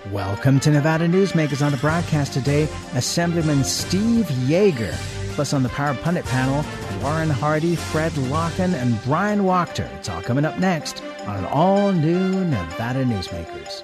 Welcome to Nevada Newsmakers. On the broadcast today, Assemblyman Steve Yeager. Plus on the Power Pundit panel, Warren Hardy, Fred Larkin, and Brian Wachter. It's all coming up next on an all-new Nevada Newsmakers.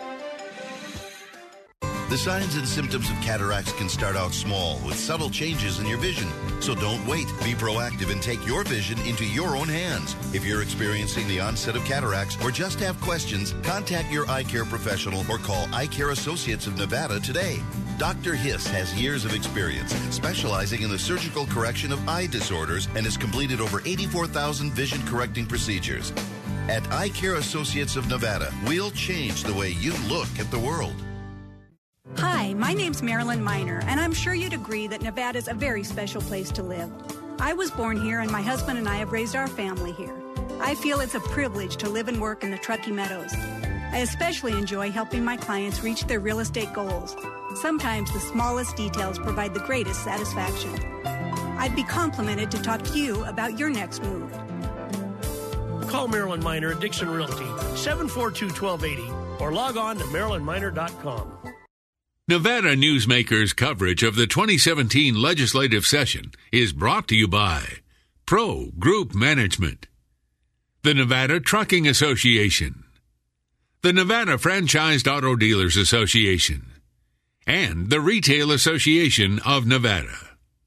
The signs and symptoms of cataracts can start out small with subtle changes in your vision. So don't wait. Be proactive and take your vision into your own hands. If you're experiencing the onset of cataracts or just have questions, contact your eye care professional or call Eye Care Associates of Nevada today. Dr. Hiss has years of experience specializing in the surgical correction of eye disorders and has completed over 84,000 vision-correcting procedures. At Eye Care Associates of Nevada, we'll change the way you look at the world. Hi, my name's Marilyn Miner, and I'm sure you'd agree that Nevada's a very special place to live. I was born here, and my husband and I have raised our family here. I feel it's a privilege to live and work in the Truckee Meadows. I especially enjoy helping my clients reach their real estate goals. Sometimes the smallest details provide the greatest satisfaction. I'd be complimented to talk to you about your next move. Call Marilyn Miner at Dixon Realty, 742-1280, or log on to marilynminer.com. Nevada Newsmakers coverage of the 2017 legislative session is brought to you by Pro Group Management, the Nevada Trucking Association, the Nevada Franchised Auto Dealers Association, and the Retail Association of Nevada.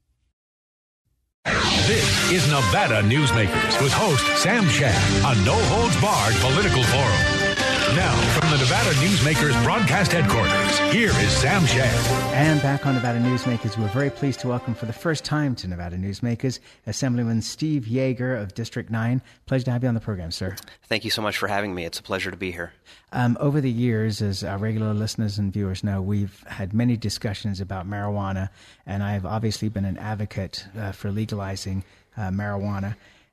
This is Nevada Newsmakers with host Sam Shad, a no-holds-barred political forum. Now, from the Nevada Newsmakers broadcast headquarters, here is Sam Shad. And back on Nevada Newsmakers, we're very pleased to welcome for the first time to Nevada Newsmakers, Assemblyman Steve Yeager of District 9. Pleasure to have you on the program, sir. Thank you so much for having me. It's a pleasure to be here. Over the years, as our regular listeners and viewers know, we've had many discussions about marijuana, and I've obviously been an advocate for legalizing marijuana.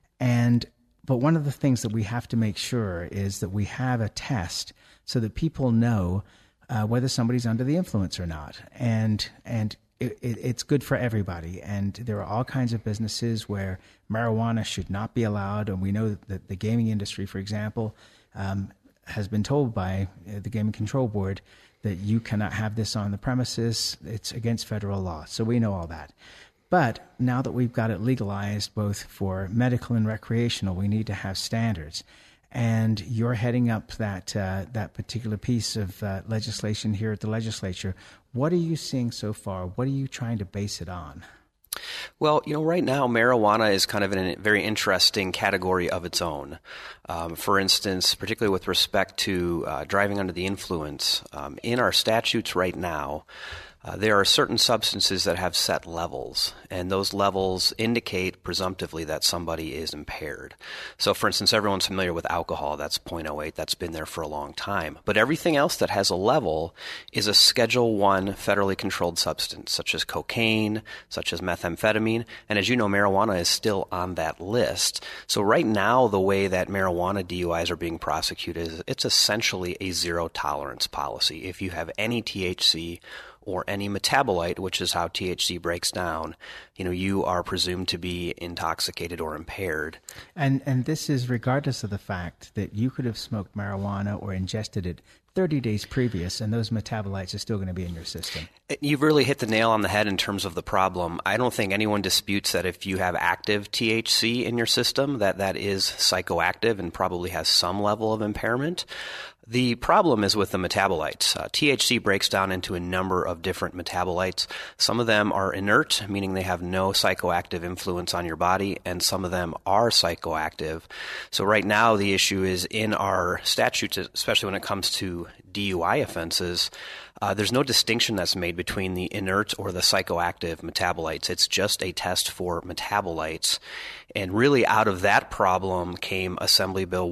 But one of the things that we have to make sure is that we have a test so that people know whether somebody's under the influence or not. And it's good for everybody. And there are all kinds of businesses where marijuana should not be allowed. And we know that the gaming industry, for example, has been told by the Gaming Control Board that you cannot have this on the premises. It's against federal law. So we know all that. But now that we've got it legalized both for medical and recreational, we need to have standards. And you're heading up that particular piece of legislation here at the legislature. What are you seeing so far? What are you trying to base it on? Well, right now, marijuana is kind of in a very interesting category of its own. For instance, particularly with respect to driving under the influence, in our statutes right now, there are certain substances that have set levels, and those levels indicate presumptively that somebody is impaired. So, for instance, everyone's familiar with alcohol. That's 0.08. That's been there for a long time. But everything else that has a level is a Schedule I federally controlled substance, such as cocaine, such as methamphetamine. And as you know, marijuana is still on that list. So right now, the way that marijuana DUIs are being prosecuted is it's essentially a zero-tolerance policy. If you have any THC or any metabolite, which is how THC breaks down, you are presumed to be intoxicated or impaired. And this is regardless of the fact that you could have smoked marijuana or ingested it 30 days previous, and those metabolites are still going to be in your system. You've really hit the nail on the head in terms of the problem. I don't think anyone disputes that if you have active THC in your system, that is psychoactive and probably has some level of impairment. The problem is with the metabolites. THC breaks down into a number of different metabolites. Some of them are inert, meaning they have no psychoactive influence on your body, and some of them are psychoactive. So right now the issue is in our statutes, especially when it comes to DUI offenses, there's no distinction that's made between the inert or the psychoactive metabolites. It's just a test for metabolites. And really out of that problem came Assembly Bill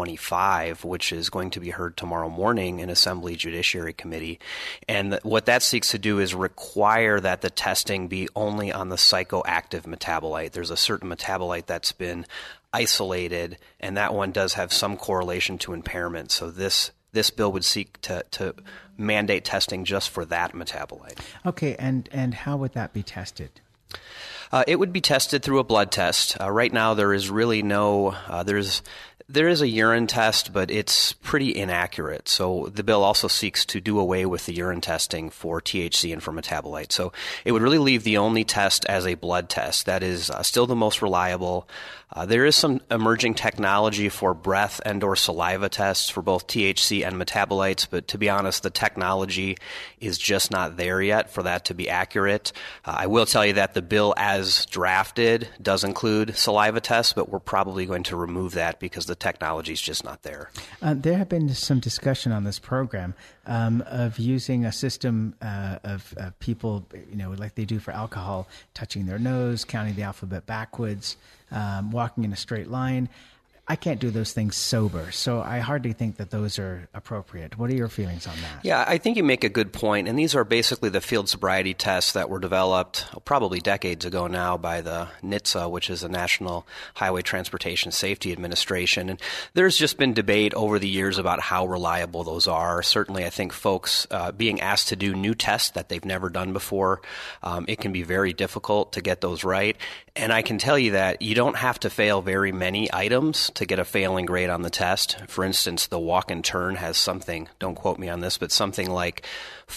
125, which is going to be heard tomorrow morning in Assembly Judiciary Committee. And what that seeks to do is require that the testing be only on the psychoactive metabolite. There's a certain metabolite that's been isolated, and that one does have some correlation to impairment. So this bill would seek to mandate testing just for that metabolite. Okay, and how would that be tested? It would be tested through a blood test. Right now, there is really no, there is a urine test, but it's pretty inaccurate. So the bill also seeks to do away with the urine testing for THC and for metabolites. So it would really leave the only test as a blood test. That is still the most reliable. There is some emerging technology for breath and or saliva tests for both THC and metabolites, but to be honest, the technology is just not there yet for that to be accurate. I will tell you that the bill as drafted does include saliva tests, but we're probably going to remove that because the technology is just not there. There have been some discussion on this program of using a system of people, like they do for alcohol, touching their nose, counting the alphabet backwards, walking in a straight line. I can't do those things sober, so I hardly think that those are appropriate. What are your feelings on that? Yeah, I think you make a good point, and these are basically the field sobriety tests that were developed probably decades ago now by the NHTSA, which is the National Highway Transportation Safety Administration. And there's just been debate over the years about how reliable those are. Certainly, I think folks being asked to do new tests that they've never done before, it can be very difficult to get those right. And I can tell you that you don't have to fail very many items to get a failing grade on the test. For instance, the walk and turn has something, don't quote me on this, but something like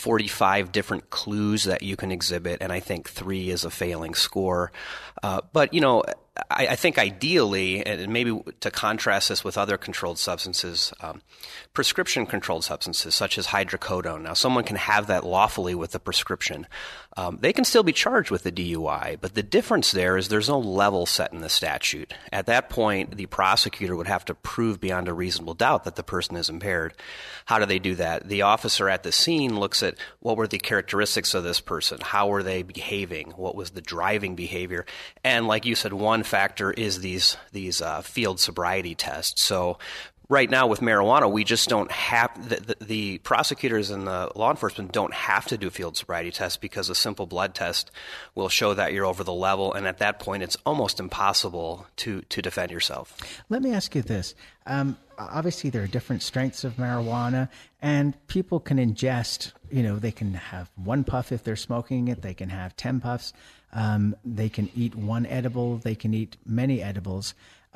45 different clues that you can exhibit, and I think 3 is a failing score. But, I think ideally, and maybe to contrast this with other controlled substances, prescription controlled substances such as hydrocodone. Now, someone can have that lawfully with a prescription. They can still be charged with the DUI, but the difference there is there's no level set in the statute. At that point, the prosecutor would have to prove beyond a reasonable doubt that the person is impaired. How do they do that? The officer at the scene looks at what were the characteristics of this person, how were they behaving, what was the driving behavior, and like you said, one factor is these field sobriety tests. So right now with marijuana, we just don't have the prosecutors and the law enforcement don't have to do field sobriety tests because a simple blood test will show that you're over the level, and at that point, it's almost impossible to defend yourself. Let me ask you this. Obviously, there are different strengths of marijuana, and people can ingest, they can have 1 puff if they're smoking it, they can have 10 puffs, they can eat 1 edible, they can eat many edibles.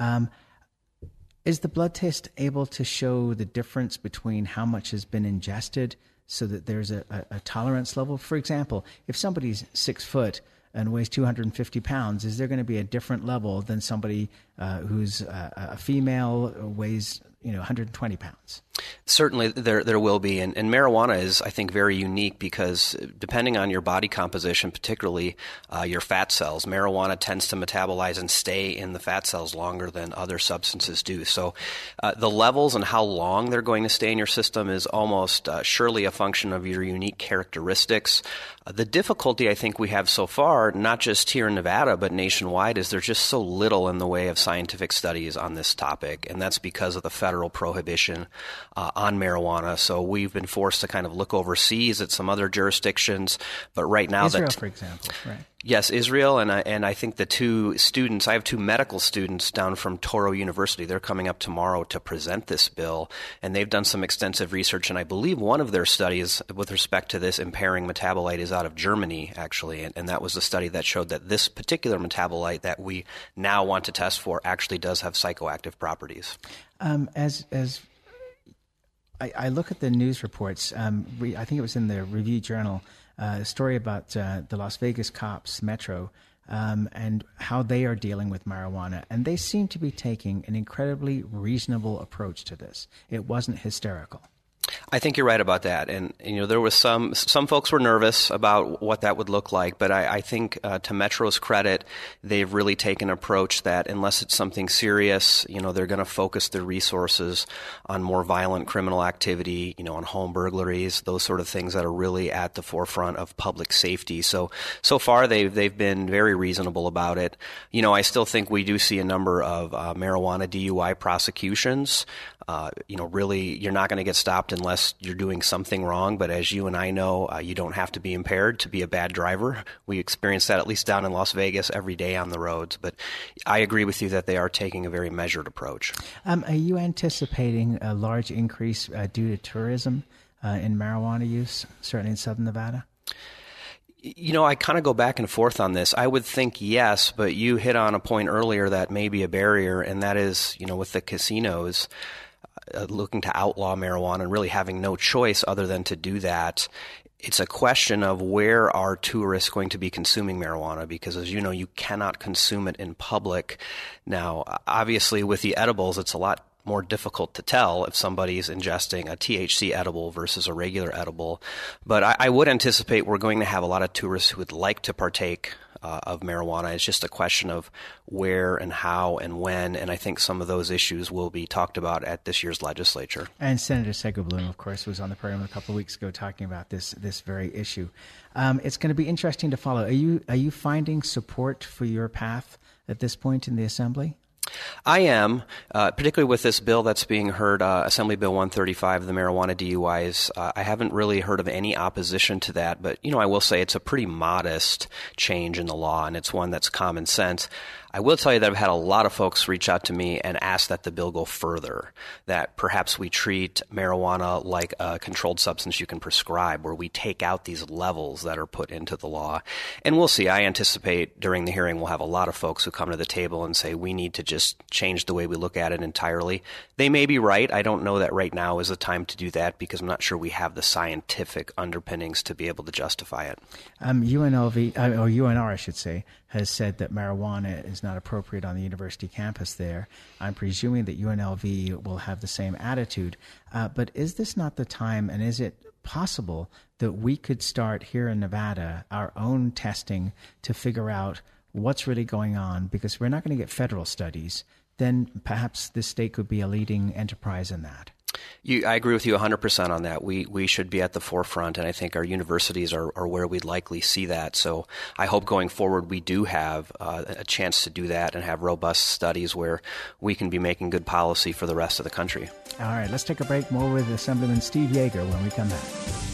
Is the blood test able to show the difference between how much has been ingested so that there's a tolerance level? For example, if somebody's 6 foot and weighs 250 pounds, is there going to be a different level than somebody who's a female, weighs 120 pounds? Certainly there will be, and marijuana is, I think, very unique because depending on your body composition, particularly your fat cells, marijuana tends to metabolize and stay in the fat cells longer than other substances do. So the levels and how long they're going to stay in your system is almost surely a function of your unique characteristics. The difficulty I think we have so far, not just here in Nevada, but nationwide, is there's just so little in the way of scientific studies on this topic, and that's because of the federal prohibition on marijuana. So we've been forced to kind of look overseas at some other jurisdictions, but right now Israel, for example, right? Yes, Israel, and I think the 2 students, I have 2 medical students down from Touro University. They're coming up tomorrow to present this bill, and they've done some extensive research, and I believe one of their studies with respect to this impairing metabolite is out of Germany, actually, and that was the study that showed that this particular metabolite that we now want to test for actually does have psychoactive properties. As I look at the news reports, I think it was in the Review Journal, a story about the Las Vegas cops, Metro, and how they are dealing with marijuana. And they seem to be taking an incredibly reasonable approach to this. It wasn't hysterical. I think you're right about that. And, there was some folks were nervous about what that would look like. But I think to Metro's credit, they've really taken an approach that unless it's something serious, they're going to focus their resources on more violent criminal activity, on home burglaries, those sort of things that are really at the forefront of public safety. So far, they've been very reasonable about it. I still think we do see a number of marijuana DUI prosecutions. Really, you're not going to get stopped unless you're doing something wrong. But as you and I know, you don't have to be impaired to be a bad driver. We experience that at least down in Las Vegas every day on the roads. But I agree with you that they are taking a very measured approach. Are you anticipating a large increase due to tourism in marijuana use, certainly in Southern Nevada? I kind of go back and forth on this. I would think yes, but you hit on a point earlier that may be a barrier, and that is, with the casinos looking to outlaw marijuana and really having no choice other than to do that. It's a question of where are tourists going to be consuming marijuana, because as you know, you cannot consume it in public. Now, obviously with the edibles, it's a lot more difficult to tell if somebody's ingesting a THC edible versus a regular edible. But I would anticipate we're going to have a lot of tourists who would like to partake of marijuana. It's just a question of where and how and when, and I think some of those issues will be talked about at this year's legislature. And Senator Segerblum, of course, was on the program a couple of weeks ago talking about this very issue. It's going to be interesting to follow. Are you finding support for your path at this point in the Assembly? I am, particularly with this bill that's being heard, Assembly Bill 135, the marijuana DUIs. I haven't really heard of any opposition to that, but, I will say it's a pretty modest change in the law, and it's one that's common sense. I will tell you that I've had a lot of folks reach out to me and ask that the bill go further, that perhaps we treat marijuana like a controlled substance you can prescribe, where we take out these levels that are put into the law. And we'll see. I anticipate during the hearing we'll have a lot of folks who come to the table and say we need to just change the way we look at it entirely. They may be right. I don't know that right now is the time to do that, because I'm not sure we have the scientific underpinnings to be able to justify it. UNR, I should say, has said that marijuana is not appropriate on the university campus there. I'm presuming that UNLV will have the same attitude. But is this not the time, and is it possible that we could start here in Nevada our own testing to figure out what's really going on? Because we're not going to get federal studies. Then perhaps this state could be a leading enterprise in that. I agree with you 100% on that. We should be at the forefront, and I think our universities are where we'd likely see that. So I hope going forward we do have a chance to do that and have robust studies where we can be making good policy for the rest of the country. All right, let's take a break. More with Assemblyman Steve Yeager when we come back.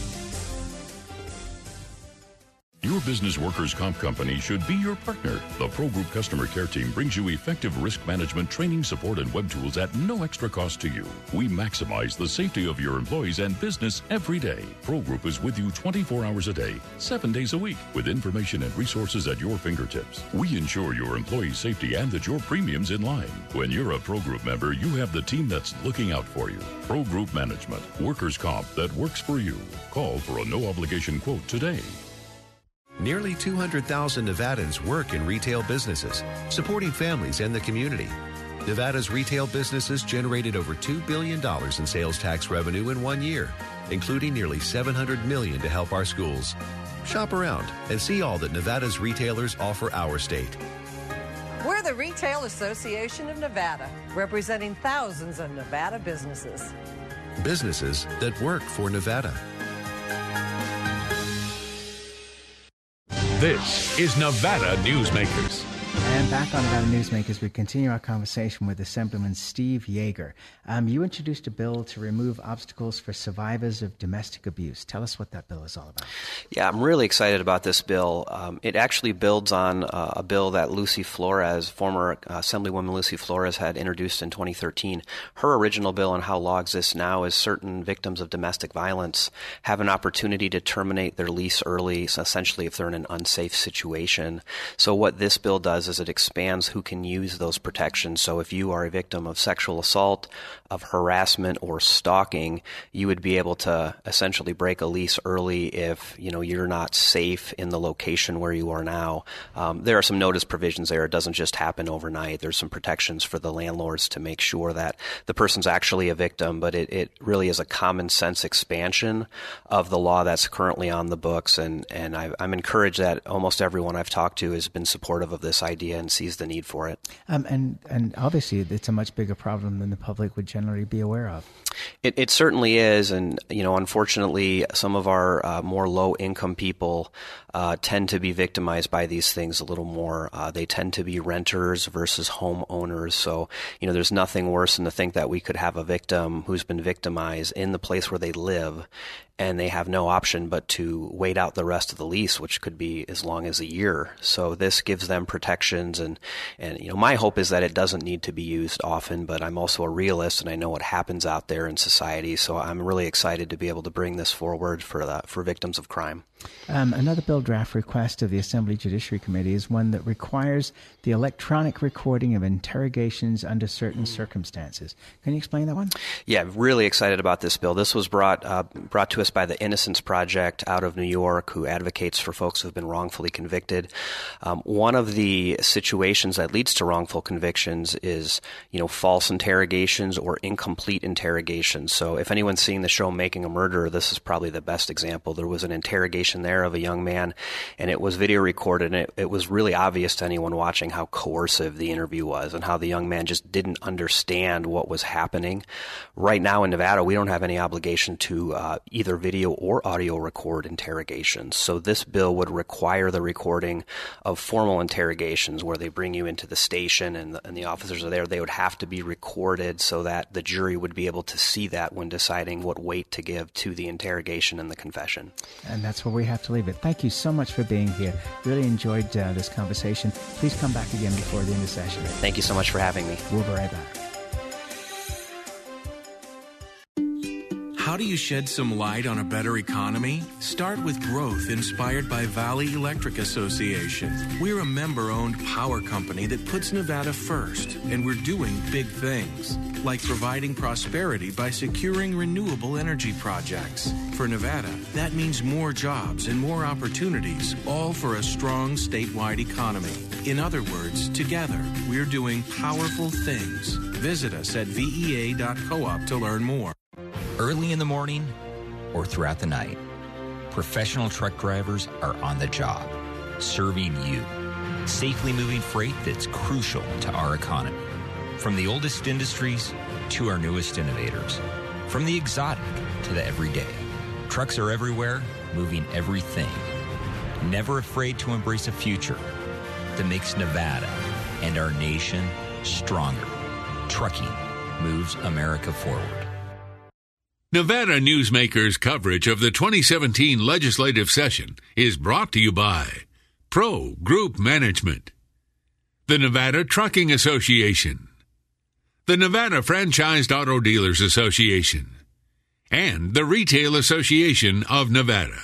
Your business workers' comp company should be your partner. The Pro Group Customer Care Team brings you effective risk management, training, support, and web tools at no extra cost to you. We maximize the safety of your employees and business every day. Pro Group is with you 24 hours a day, 7 days a week, with information and resources at your fingertips. We ensure your employees' safety and that your premium's in line. When you're a Pro Group member, you have the team that's looking out for you. Pro Group Management, workers' comp that works for you. Call for a no-obligation quote today. Nearly 200,000 Nevadans work in retail businesses, supporting families and the community. Nevada's retail businesses generated over $2 billion in sales tax revenue in 1 year, including nearly $700 million to help our schools. Shop around and see all that Nevada's retailers offer our state. We're the Retail Association of Nevada, representing thousands of Nevada businesses. Businesses that work for Nevada. This is Nevada Newsmakers. And back on Nevada Newsmakers, we continue our conversation with Assemblyman Steve Yeager. You introduced a bill to remove obstacles for survivors of domestic abuse. Tell us what that bill is all about. Yeah, I'm really excited about this bill. It actually builds on a bill that Lucy Flores, former Assemblywoman Lucy Flores, had introduced in 2013. Her original bill and how law exists now is certain victims of domestic violence have an opportunity to terminate their lease early, so essentially if they're in an unsafe situation. So what this bill does is it expands who can use those protections. So if you are a victim of sexual assault, of harassment, or stalking, you would be able to essentially break a lease early if you're not safe in the location where you are now. There are some notice provisions there. It doesn't just happen overnight. There's some protections for the landlords to make sure that the person's actually a victim, but it really is a common sense expansion of the law that's currently on the books, and I'm encouraged that almost everyone I've talked to has been supportive of this idea and sees the need for it. And obviously it's a much bigger problem than the public would generally be aware of. It certainly is, and unfortunately some of our more low-income people tend to be victimized by these things a little more. They tend to be renters versus homeowners, so there's nothing worse than to think that we could have a victim who's been victimized in the place where they live, and they have no option but to wait out the rest of the lease, which could be as long as a year. So this gives them protections, and my hope is that it doesn't need to be used often, but I'm also a realist and I know what happens out there in society, so I'm really excited to be able to bring this forward for victims of crime. Another bill draft request of the Assembly Judiciary Committee is one that requires the electronic recording of interrogations under certain circumstances. Can you explain that one? Yeah, really excited about this bill. This was brought to us by the Innocence Project out of New York, who advocates for folks who have been wrongfully convicted. One of the situations that leads to wrongful convictions is, false interrogations or incomplete interrogations. So if anyone's seen the show Making a Murderer, this is probably the best example. There was an interrogation there of a young man, and it was video recorded, and it was really obvious to anyone watching how coercive the interview was and how the young man just didn't understand what was happening. Right now in Nevada, we don't have any obligation to either video or audio record interrogations. So this bill would require the recording of formal interrogations where they bring you into the station and the officers are there. They would have to be recorded so that the jury would be able to see that when deciding what weight to give to the interrogation and the confession. And that's where we have to leave it. Thank you so much for being here. Really enjoyed this conversation. Please come back again before the end of the session. Thank you so much for having me. We'll be right back. How do you shed some light on a better economy? Start with growth inspired by Valley Electric Association. We're a member-owned power company that puts Nevada first, and we're doing big things, like providing prosperity by securing renewable energy projects. For Nevada, that means more jobs and more opportunities, all for a strong statewide economy. In other words, together, we're doing powerful things. Visit us at vea.coop to learn more. Early in the morning or throughout the night, professional truck drivers are on the job, serving you, safely moving freight that's crucial to our economy. From the oldest industries to our newest innovators, from the exotic to the everyday, trucks are everywhere, moving everything. Never afraid to embrace a future that makes Nevada and our nation stronger. Trucking moves America forward. Nevada Newsmakers coverage of the 2017 legislative session is brought to you by Pro Group Management, the Nevada Trucking Association, the Nevada Franchised Auto Dealers Association, and the Retail Association of Nevada.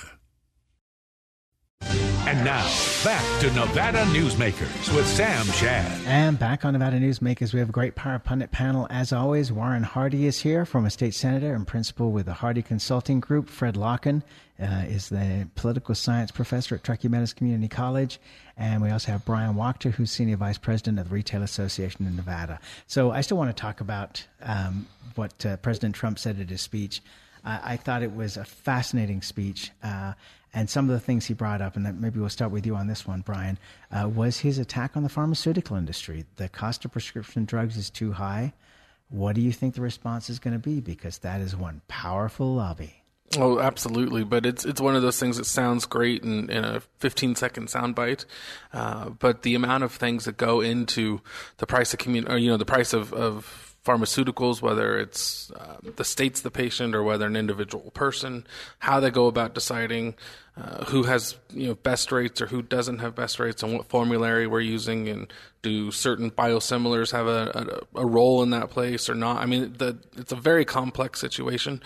And now, back to Nevada Newsmakers with Sam Shad. And back on Nevada Newsmakers, we have a great Power Pundit panel. As always, Warren Hardy is here, former state senator and principal with the Hardy Consulting Group. Fred Locken is the political science professor at Truckee Meadows Community College. And we also have Brian Wachter, who's senior vice president of the Retail Association in Nevada. So I still want to talk about what President Trump said at his speech. I thought it was a fascinating speech. And some of the things he brought up, and that maybe we'll start with you on this one, Brian, was his attack on the pharmaceutical industry. The cost of prescription drugs is too high. What do you think the response is going to be? Because that is one powerful lobby. Oh, absolutely. But it's one of those things that sounds great in a 15-second soundbite. But the amount of things that go into the price of the price of pharmaceuticals, whether it's the state's the patient or whether an individual person, how they go about deciding who has best rates or who doesn't have best rates and what formulary we're using, and do certain biosimilars have a role in that place or not. I mean, it's a very complex situation.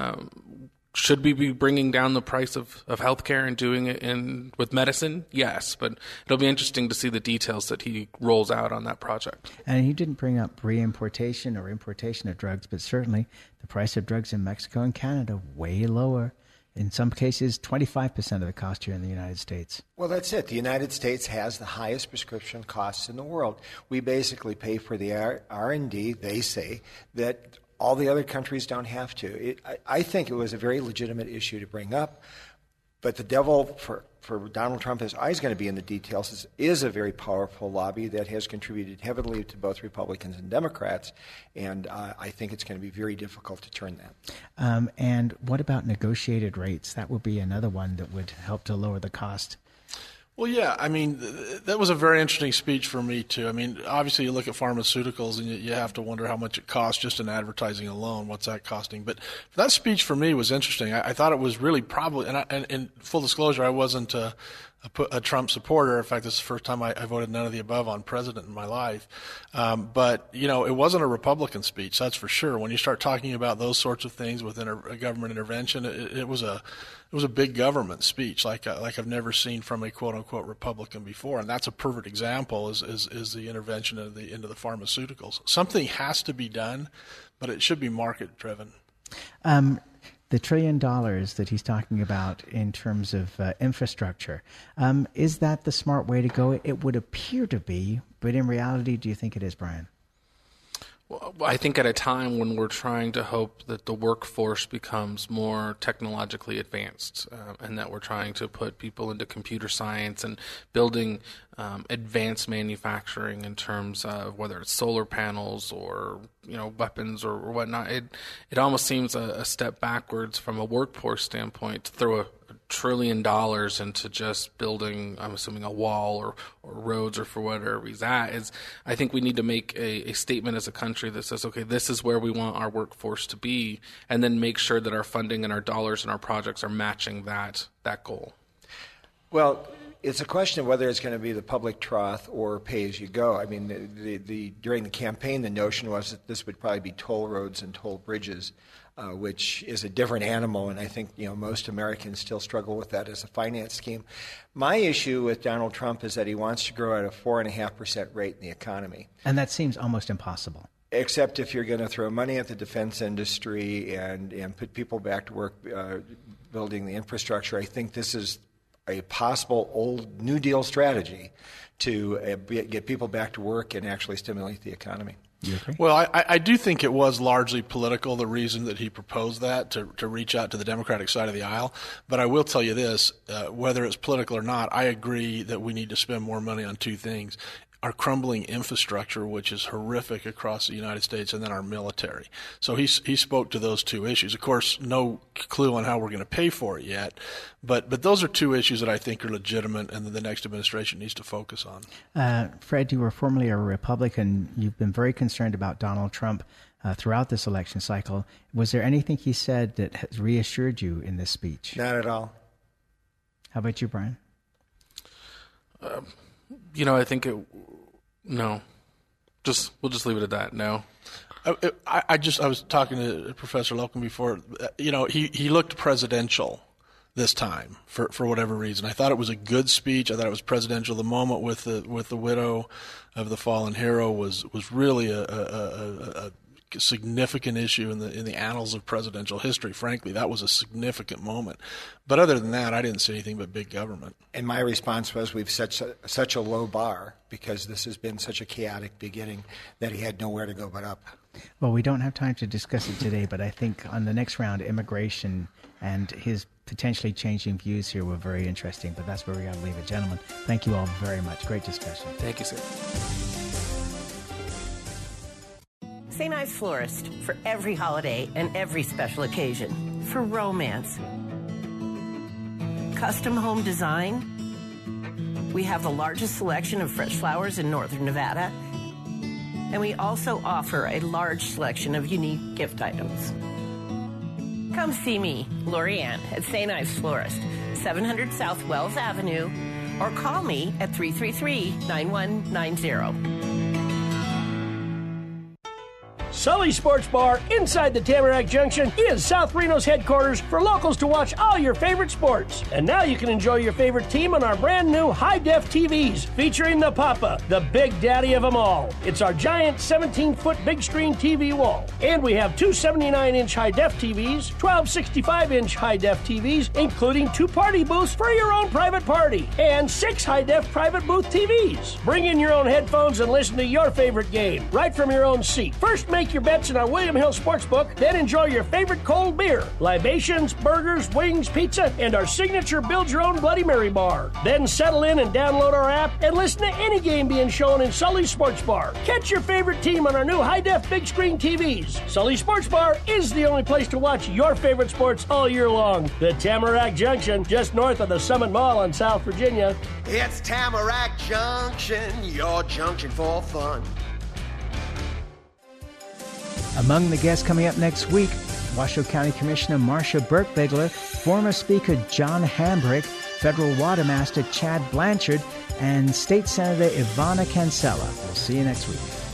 Should we be bringing down the price of healthcare and doing it with medicine? Yes, but it'll be interesting to see the details that he rolls out on that project. And he didn't bring up re-importation or importation of drugs, but certainly the price of drugs in Mexico and Canada way lower. In some cases, 25% of the cost here in the United States. Well, that's it. The United States has the highest prescription costs in the world. We basically pay for the R&D, they say, that all the other countries don't have to. I think it was a very legitimate issue to bring up, but the devil for Donald Trump is always going to be in the details. Is a very powerful lobby that has contributed heavily to both Republicans and Democrats, and I think it's going to be very difficult to turn that. And what about negotiated rates? That would be another one that would help to lower the cost. Well, yeah, I mean, that was a very interesting speech for me, too. I mean, obviously you look at pharmaceuticals and you have to wonder how much it costs just in advertising alone. What's that costing? But that speech for me was interesting. I thought it was really probably, and in full disclosure, I wasn't a Trump supporter. In fact, this is the first time I voted none of the above on president in my life. But, you know, it wasn't a Republican speech, that's for sure. When you start talking about those sorts of things within a government intervention, it was a big government speech, like I've never seen from a quote unquote Republican before, and that's a perfect example is the intervention into the pharmaceuticals. Something has to be done, but it should be market driven. The $1 trillion that he's talking about in terms of infrastructure, is that the smart way to go? It would appear to be, but in reality, do you think it is, Brian? Well, I think at a time when we're trying to hope that the workforce becomes more technologically advanced and that we're trying to put people into computer science and building advanced manufacturing in terms of whether it's solar panels or, you know, weapons or whatnot, it almost seems a step backwards from a workforce standpoint to throw $1 trillion into just building, I'm assuming, a wall or roads or for whatever he's at. I think we need to make a statement as a country that says, okay, this is where we want our workforce to be, and then make sure that our funding and our dollars and our projects are matching that goal. Well, it's a question of whether it's going to be the public trough or pay as you go. I mean, during the campaign, the notion was that this would probably be toll roads and toll bridges, which is a different animal, and I think most Americans still struggle with that as a finance scheme. My issue with Donald Trump is that he wants to grow at a 4.5% rate in the economy. And that seems almost impossible. Except if you're going to throw money at the defense industry and put people back to work building the infrastructure. I think this is a possible old New Deal strategy to get people back to work and actually stimulate the economy. You agree? Well, I do think it was largely political, the reason that he proposed that, to reach out to the Democratic side of the aisle. But I will tell you this, whether it's political or not, I agree that we need to spend more money on two things. Our crumbling infrastructure, which is horrific across the United States, and then our military. So he spoke to those two issues. Of course, no clue on how we're going to pay for it yet, but those are two issues that I think are legitimate and that the next administration needs to focus on. Fred, you were formerly a Republican. You've been very concerned about Donald Trump throughout this election cycle. Was there anything he said that has reassured you in this speech? Not at all. How about you, Brian? I think no. We'll just leave it at that. No. I was talking to Professor Loken before. He looked presidential this time for whatever reason. I thought it was a good speech. I thought it was presidential. The moment with the widow of the fallen hero was really a significant issue in the annals of presidential history. Frankly, that was a significant moment. But other than that, I didn't see anything but big government. And my response was, we've set such a low bar because this has been such a chaotic beginning that he had nowhere to go but up. Well, we don't have time to discuss it today, but I think on the next round, immigration and his potentially changing views here were very interesting. But that's where we got to leave it. Gentlemen, thank you all very much. Great discussion. Thank you, sir. St. Ives Florist, for every holiday and every special occasion. For romance. Custom home design. We have the largest selection of fresh flowers in northern Nevada. And we also offer a large selection of unique gift items. Come see me, Lorianne, at St. Ives Florist, 700 South Wells Avenue, or call me at 333-9190. Sully Sports Bar inside the Tamarack Junction is South Reno's headquarters for locals to watch all your favorite sports. And now you can enjoy your favorite team on our brand new high-def TVs featuring the Papa, the big daddy of them all. It's our giant 17-foot big screen TV wall. And we have two 79-inch high-def TVs, 12 65-inch high-def TVs, including 2 party booths for your own private party, and 6 high-def private booth TVs. Bring in your own headphones and listen to your favorite game right from your own seat. First, make your bets in our William Hill Sportsbook, then enjoy your favorite cold beer, libations, burgers, wings, pizza, and our signature build-your-own Bloody Mary bar. Then settle in and download our app and listen to any game being shown in Sully's Sports Bar. Catch your favorite team on our new high-def big screen TVs. Sully's Sports Bar is the only place to watch your favorite sports all year long. The Tamarack Junction, just north of the Summit Mall on South Virginia. It's Tamarack Junction, your junction for fun. Among the guests coming up next week, Washoe County Commissioner Marcia Burkbigler, former Speaker John Hambrick, Federal Water Master Chad Blanchard, and State Senator Ivana Cancella. We'll see you next week.